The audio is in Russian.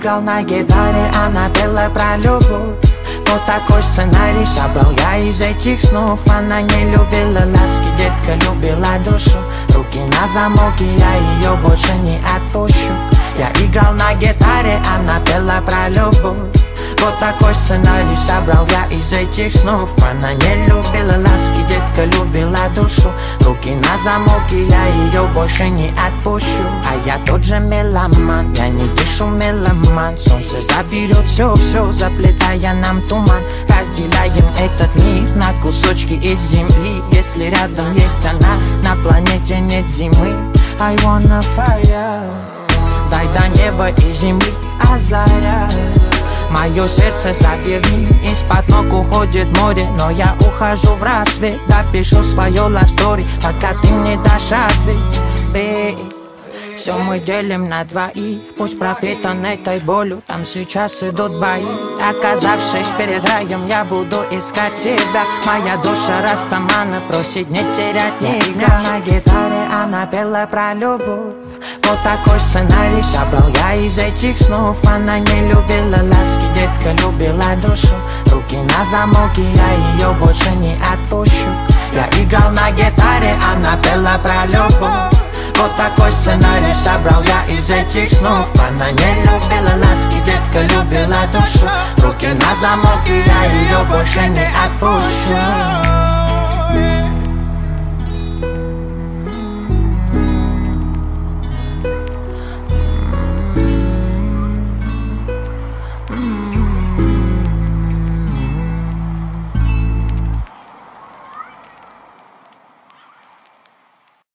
играл на гитаре, она пела про любовь. Вот такой сценарий собрал я из этих снов. Она не любила ласки, детка любила душу. Руки на замок, и я ее больше не отпущу. Я играл на гитаре, она пела про любовь. Вот такой сценарий собрал я из этих снов. Она не любила ласки, детка любила душу. Руки на замок, и я ее больше не отпущу. А я тот же меломан, я не дышу меломан. Солнце заберет все, заплетая нам туман. Разделяем этот мир на кусочки из земли. Если рядом есть она, на планете нет зимы. I wanna fire. Дай до неба и земли озаря. Мое сердце заверни, из-под ног уходит море. Но я ухожу в рассвет, допишу свое love story, пока ты мне дашь ответ, babe. Все мы делим на двоих, пусть пропитан этой болью. Там сейчас идут бои. Оказавшись перед раем, я буду искать тебя. Моя душа растамана просит не терять никогда. На гитаре она пела про любовь. Вот такой сценарий собрал я из этих снов. Она не любила ласки, детка любила душу. Руки на замок, и я ее больше не отпущу. Я играл на гитаре, она пела про любовь. Вот такой сценарий собрал я из этих снов. Она не любила ласки, детка любила душу. Руки на замок, и я ее больше не отпущу.